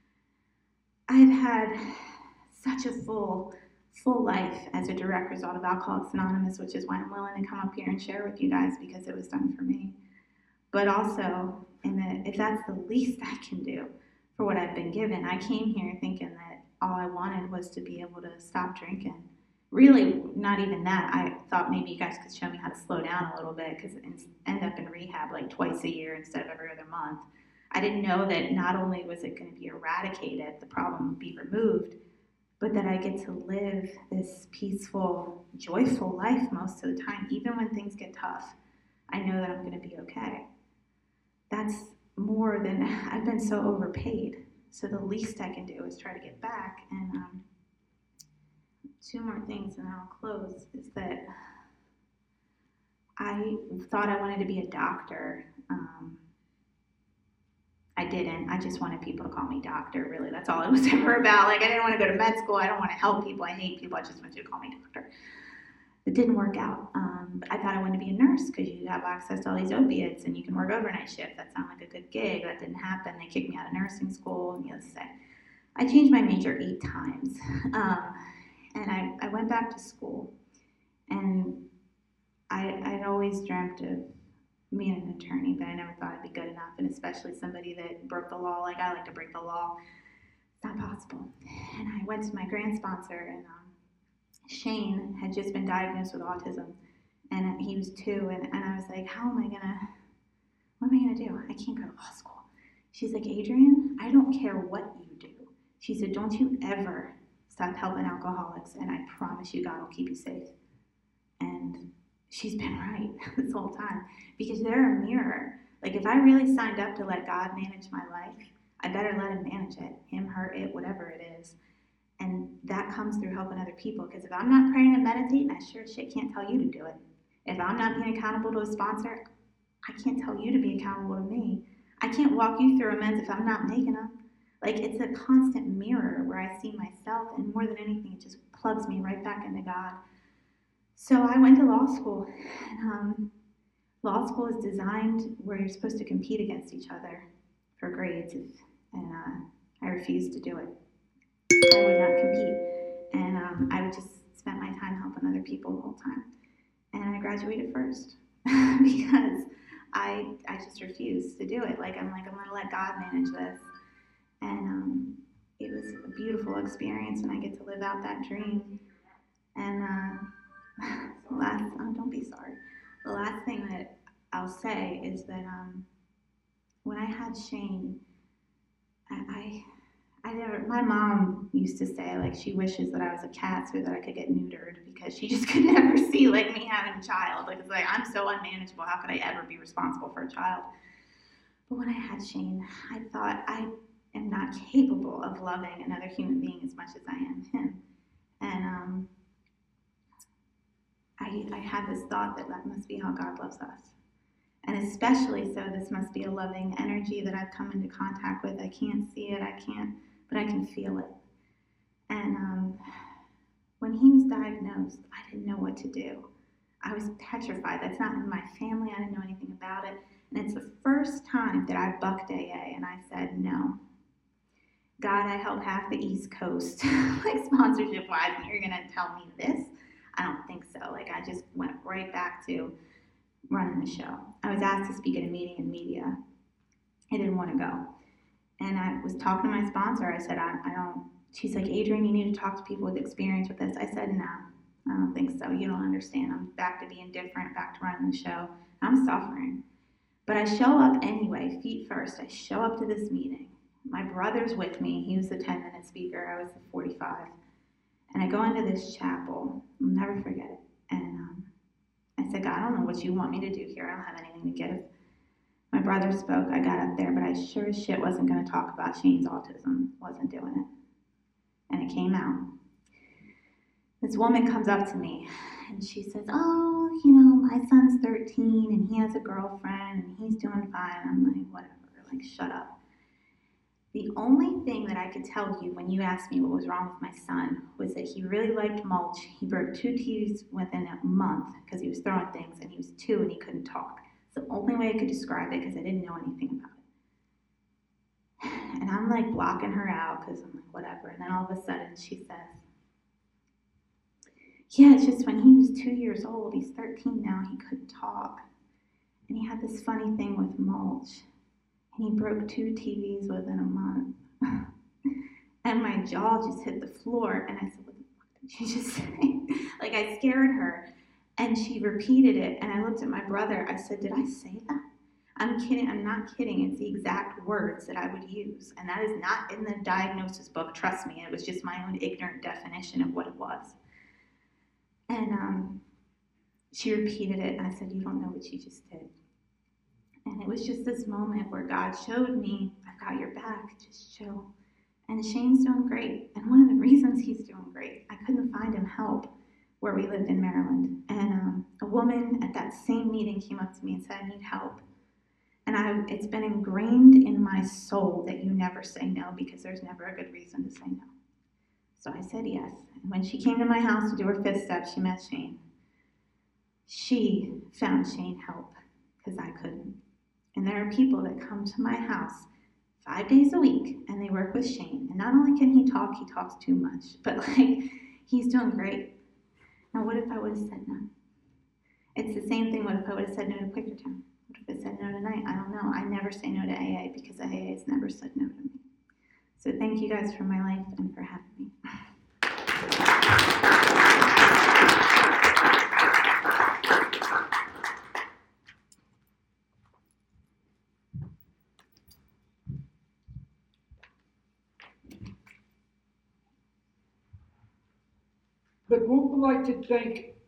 I've had such a full, full life as a direct result of Alcoholics Anonymous, which is why I'm willing to come up here and share with you guys, because it was done for me. But also, in the, if that's the least I can do for what I've been given, I came here thinking that all I wanted was to be able to stop drinking. Really, not even that. I thought maybe you guys could show me how to slow down a little bit, because I end up in rehab like twice a year instead of every other month. I didn't know that not only was it going to be eradicated, the problem would be removed, but that I get to live this peaceful, joyful life most of the time. Even when things get tough, I know that I'm going to be okay. That's more than, I've been so overpaid. So the least I can do is try to get back. And um, two more things and then I'll close, is that I thought I wanted to be a doctor. Um, I didn't. I just wanted people to call me doctor, really. That's all it was ever about. Like, I didn't want to go to med school. I don't want to help people. I hate people. I just want you to call me doctor. It didn't work out. Um, I thought I wanted to be a nurse, because you have access to all these opiates and you can work overnight shift. That sounded like a good gig. That didn't happen. They kicked me out of nursing school. And needless to say, I changed my major eight times. Um, and I, I went back to school. And I, I'd always dreamt of being an attorney, but I never thought I'd be good enough, and especially somebody that broke the law like I like to break the law. It's not possible. And I went to my grant sponsor, and um, Shane had just been diagnosed with autism, and he was two, and, and I was like, how am I gonna, what am I gonna do? I can't go to law school. She's like, Adrienne, I don't care what you do. She said, don't you ever stop helping alcoholics, and I promise you God will keep you safe. And she's been right this whole time, because they're a mirror. Like, if I really signed up to let God manage my life, I better let him manage it, him, her, it, whatever it is. And that comes through helping other people, because if I'm not praying and meditating, I sure as shit can't tell you to do it. If I'm not being accountable to a sponsor, I can't tell you to be accountable to me. I can't walk you through amends if I'm not making them. Like, it's a constant mirror where I see myself, and more than anything, it just plugs me right back into God. So I went to law school, and um, law school is designed where you're supposed to compete against each other for grades, if, and uh, I refused to do it. I would not compete, and um, I would just spend my time helping other people the whole time. And I graduated first because I I just refused to do it. Like, I'm like, I'm going to let God manage this. And um, it was a beautiful experience, and I get to live out that dream. And uh, the last, oh, don't be sorry. The last thing that I'll say is that um, when I had Shane, I, I I never, my mom used to say, like, she wishes that I was a cat so that I could get neutered, because she just could never see, like, me having a child. Like, it's like, I'm so unmanageable. How could I ever be responsible for a child? But when I had Shane, I thought, I am not capable of loving another human being as much as I am him. And um, I, I had this thought that that must be how God loves us. And especially so, this must be a loving energy that I've come into contact with. I can't see it, I can't, but I can feel it. And um, when he was diagnosed, I didn't know what to do. I was petrified. That's not in my family. I didn't know anything about it. And it's the first time that I bucked A A, and I said, no. God, I held half the East Coast, like, sponsorship-wise, and you're going to tell me this? I don't think so. Like, I just went right back to running the show. I was asked to speak at a meeting in media. I didn't want to go. And I was talking to my sponsor. I said, I, I don't, she's like, Adrienne, you need to talk to people with experience with this. I said, no, I don't think so. You don't understand. I'm back to being different, back to running the show. I'm suffering. But I show up anyway, feet first. I show up to this meeting. My brother's with me. He was the ten-minute speaker. I was the forty-five. And I go into this chapel. I'll never forget it. And um, I said, God, I don't know what you want me to do here. I don't have anything to give. My brother spoke. I got up there, but I sure as shit wasn't going to talk about Shane's autism. Wasn't doing it. And it came out. This woman comes up to me, and she says, oh, you know, my son's thirteen, and he has a girlfriend, and he's doing fine. I'm like, whatever. Like, shut up. The only thing that I could tell you when you asked me what was wrong with my son was that he really liked mulch. He broke two teeth within a month because he was throwing things, and he was two and he couldn't talk. It's the only way I could describe it, because I didn't know anything about it. And I'm like blocking her out because I'm like, whatever. And then all of a sudden she says, yeah, it's just when he was two years old, he's thirteen now, he couldn't talk. And he had this funny thing with mulch. And he broke two T Vs within a month. And my jaw just hit the floor. And I said, what the fuck did she just say? Like, I scared her. And she repeated it. And I looked at my brother. I said, did I say that? I'm kidding. I'm not kidding. It's the exact words that I would use. And that is not in the diagnosis book. Trust me. It was just my own ignorant definition of what it was. And um, she repeated it. And I said, you don't know what you just did. And it was just this moment where God showed me, I've got your back, just chill. And Shane's doing great. And one of the reasons he's doing great, I couldn't find him help where we lived in Maryland. And um, a woman at that same meeting came up to me and said, I need help. And I, it's been ingrained in my soul that you never say no, because there's never a good reason to say no. So I said yes. And when she came to my house to do her fifth step, she met Shane. She found Shane help, because I couldn't. And there are people that come to my house five days a week, and they work with Shane. And not only can he talk, he talks too much, but like, he's doing great. Now, what if I would have said no? It's the same thing. What if I would have said no to Quakertown? What if I said no tonight? I don't know. I never say no to A A, because A A has never said no to me. So thank you guys for my life and for having me. the group would like to thank